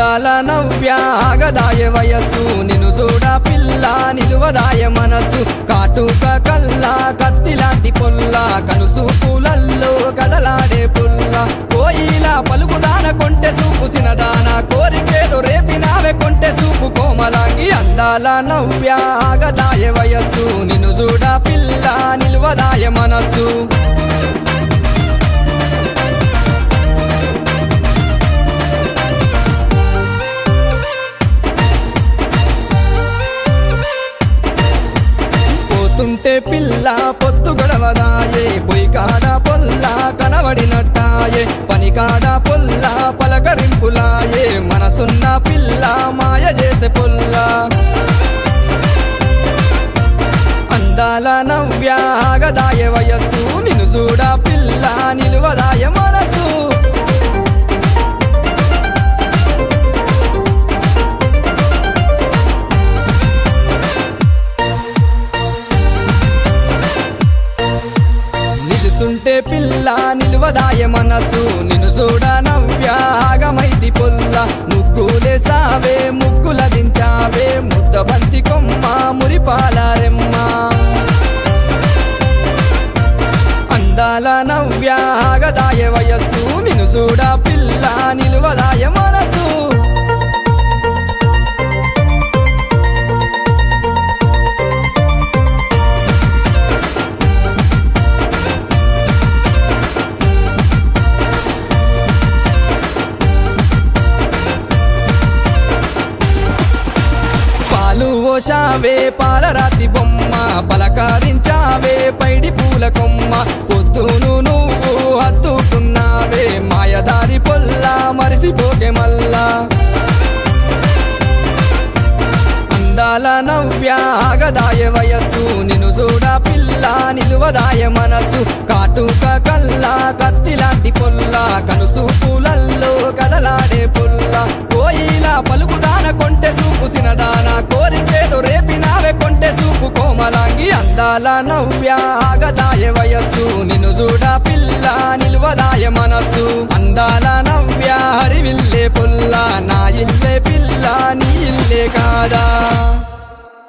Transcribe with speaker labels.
Speaker 1: అందాల నవ్య ఆగదాయ వయస్సు నిన్ను చూడ పిల్ల నిలువదాయ మనసు కాటుక కల్లా కత్తిలాంటి పొల్ల కనుసూపులల్లో కదలాడే పుల్ల కోయిల పలుకుదాన కొంటె చూపు సినదాన కోరికేదో రేపినావే కొంటె చూపు కోమలాంగి అందాల నవ్య ఆగదాయ వయస్సు నిన్ను చూడ పిల్ల నిలువదాయ మనసు పోతుంటే పిల్ల పొత్తు గొడవదాయే పొయ్యి కాడ పొల్ల కనబడినట్టాయే పని కాడ పొల్ల పలకరింపులాయే మనసున్న పిల్ల మాయ చేసే పొల్ల అందాల నవ్య ఆగదాయ వయస్సు నిన్ను చూడ పిల్ల నిలువదాయ మనసు నిలుసుంటే పిల్ల నిలువదాయ మనసు నిన్ను చూడ నవ్య ఆగమైతి పొల్ల ముగ్గులే సావే ముగ్గుల దించావే ముద్ద బంతి కొమ్మ మురిపాల రెమ్మ అందాల నవ్య ఆగదాయ వయస్సు నిన్ను చూడ పిల్ల నిలువదాయ మనసు పాలు ఓషావే పాలరాతి బొమ్మ పలకరించావే పైడి పూల కొమ్మ పొద్దును నువ్వు హత్తుకున్నావే మాయదారి పొల్ల మరిసిపోకే మల్లా అందాల నవ్య ఆగదాయ వయస్సు నిన్ను చూడ పిల్ల నిలువదాయ మనసు కాటుక కల్లా కత్తిలాంటి పొల్ల కనుసూపులల్లో కదలాడే పొల్ల కోయిల పలుకుదాన కొంటె చూపు సినదాన కోరికేదో రేపినావే కొంటె చూపు కోమలాంగి అందాల నవ్య ఆగదాయ వయస్సు నిన్ను చూడ పిల్ల నిలువదాయ మనసు అందాల నవ్య హరివిల్లే పొల్ల నా ఇల్లే పిల్ల నీ ఇల్లే కాదా